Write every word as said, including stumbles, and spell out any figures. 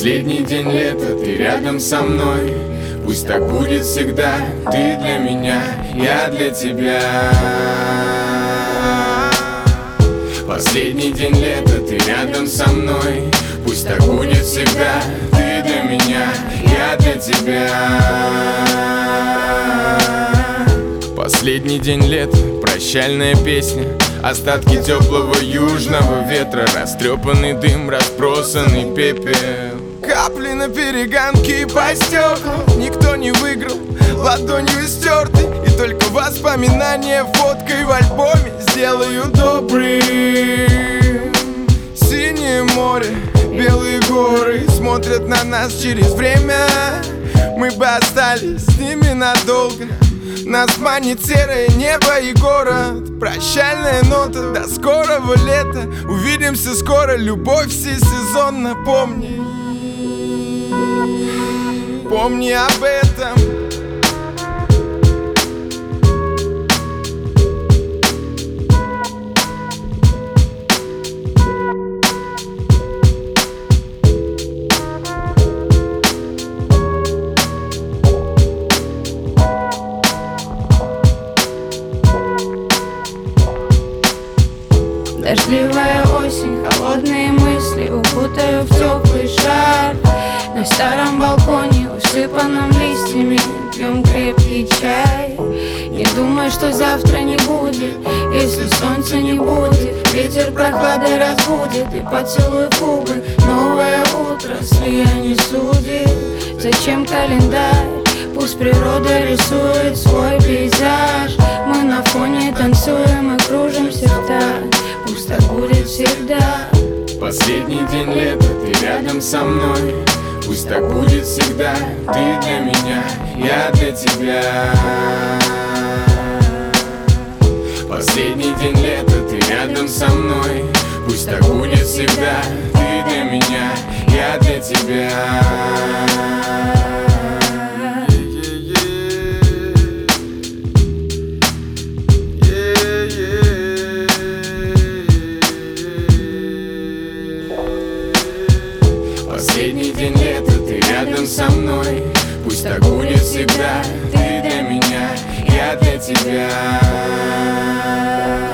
Последний день лета, ты рядом со мной. Пусть так будет всегда. Ты для меня, я для тебя. Последний день лета, ты рядом со мной. Пусть так будет всегда. Ты для меня, я для тебя. Последний день лета, прощальная песня. Остатки теплого южного ветра, растрепанный дым, разбросанный пепел. Капли на перегонки по стеклам. Никто не выиграл, ладонью стерты. И только воспоминания фоткой в альбоме сделают добрым. Синее море, белые горы смотрят на нас через время. Мы бы остались с ними надолго. Нас манит серое небо и город. Прощальная нота, до скорого лета. Увидимся скоро, любовь всесезонна. Помни, помни об этом. Дождливая осень, холодные мысли укутаю в теплый шар. На старом балконе, усыпанном листьями, пьем крепкий чай. Не думай, что завтра не будет, если солнца не будет. Ветер прохладой разбудит и поцелуй в губы. Новое утро, слияние судит. Зачем календарь? Пусть природа рисует свой пейзаж. Мы на фоне танцуем и кружимся в такт. Пусть так будет всегда. Последний день лета, ты рядом со мной. Пусть так будет всегда. Ты для меня, я для тебя. Последний день лета, ты рядом со мной. Пусть так будет всегда. Ты для меня, я для тебя. Последний день лета, ты рядом со мной. Пусть так будет всегда. Ты для меня, я для тебя.